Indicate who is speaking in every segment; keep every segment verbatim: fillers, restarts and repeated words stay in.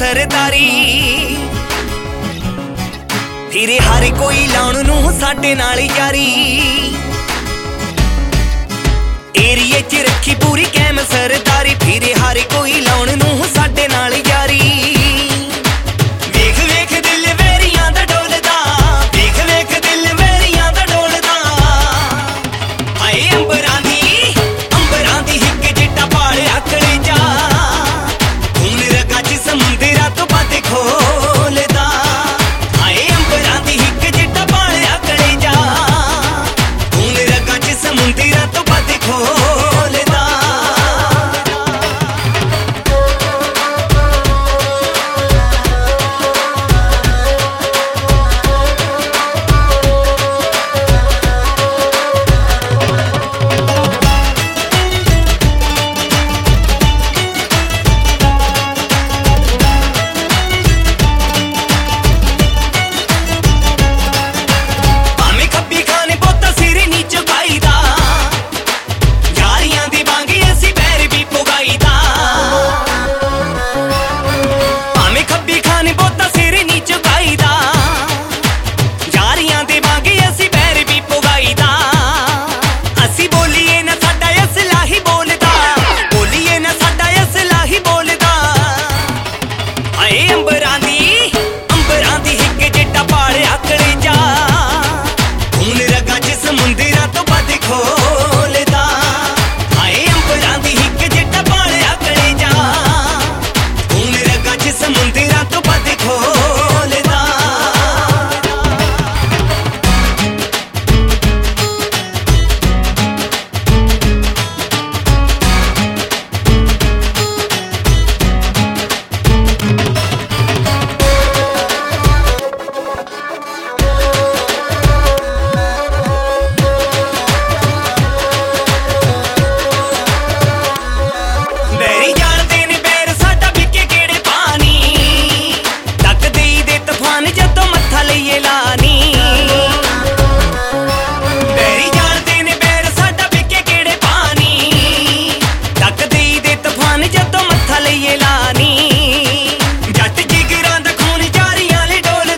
Speaker 1: सरदारी फिरे हर कोई लाउण नूं साडे नाल यारी एरिए च रखी पूरी कैम सरदारी फिरे हर कोई लाउण नूं साडे नाल यारी वेख वेख दिल वेरियां दा डोलदा वेख वेख दिल वेरियां दा डोलदा हाय अंबरां दी अंबरां दी हिक जिट्टा पालिया कलेजा खून रगा च समुंदरां तो बद खोलदा हाय अंबरां दी हिक जिट्टा पालिया कलेजा खून रगा च समुंदरां तो बद खोलदा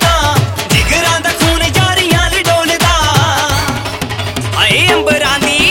Speaker 1: अंबरां दी